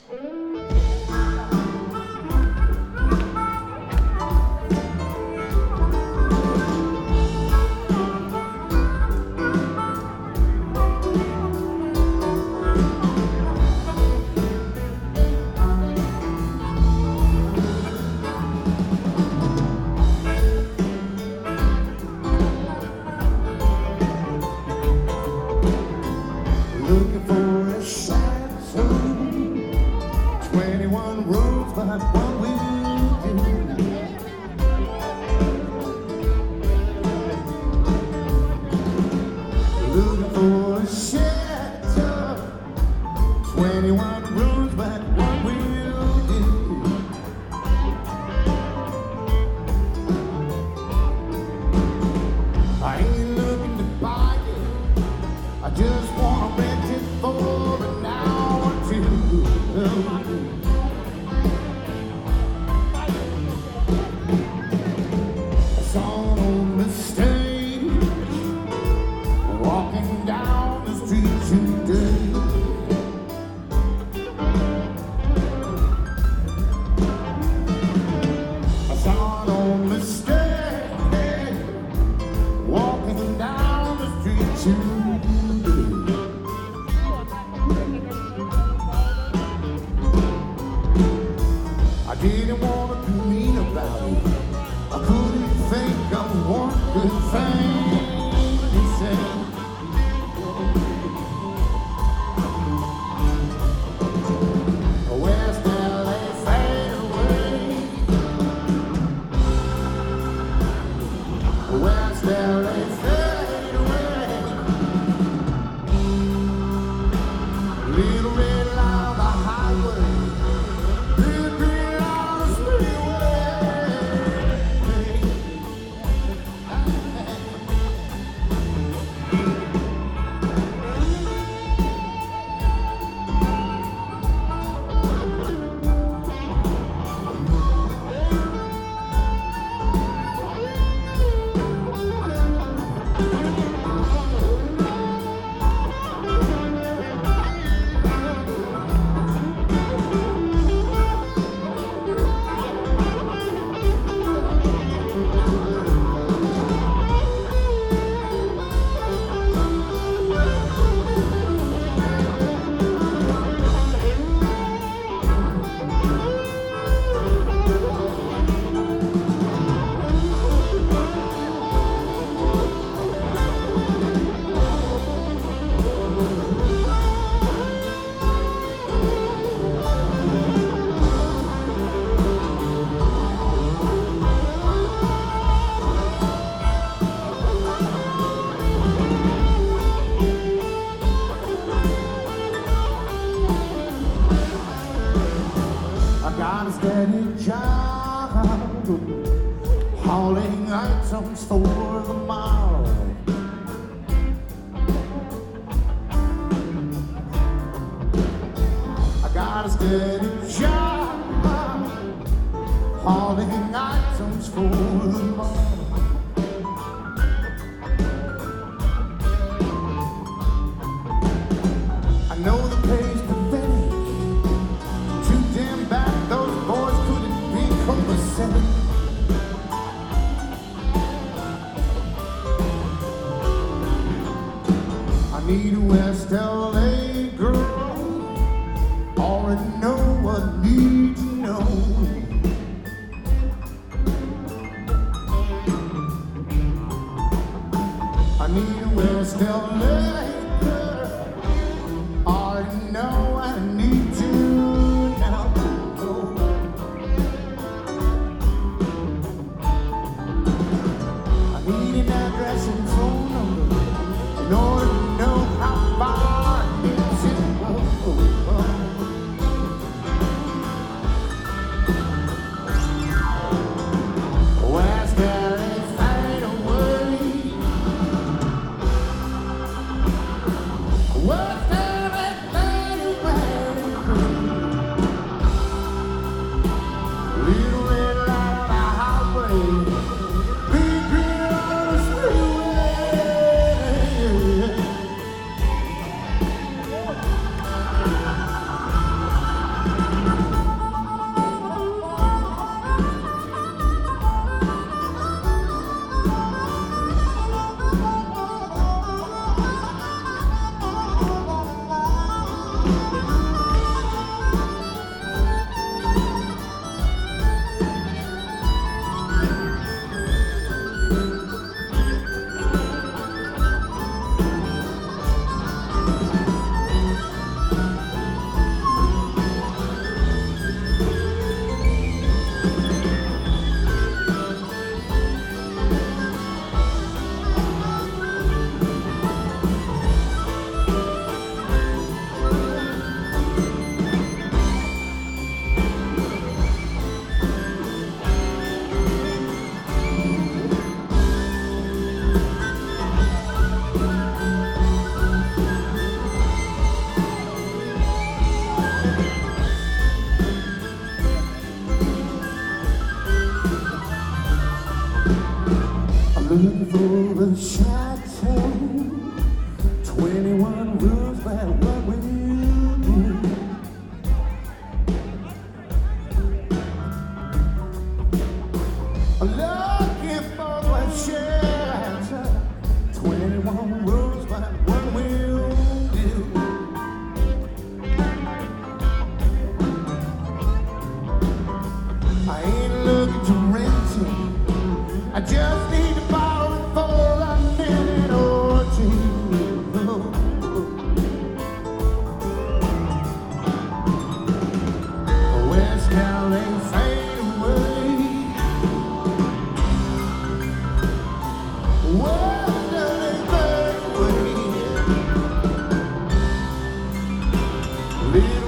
Looking for a sad soul, 21 roads, but what will do? Looking for a shelter, 21 roads, but what will do? I ain't looking to buy it, I just wanna rent it for an hour or two. I saw no mistake walking down the street today. I saw no mistake walking down the street today. I didn't want to be mean about it. I couldn't think of one good thing to say. West LA fade away. West LA fade away. Little red light on the highway. Little green on the I got a steady job, hauling items for the mile. I got a steady job, hauling items for the mile. I know the pay's pathetic. Too damn bad those boys couldn't be copacetic. I need a West LA girl, already know what I need to know. I need a West LA girl, already know what I need to know. I need an address and phone number in order to know how far I need to go. over the chateau. 21 rules, but what will you do? I'm looking for the shelter. 21 rules, but what will you do? I ain't looking to rent it. I just need to borrow it for a minute or two. West LA fade away. West LA fade away. Live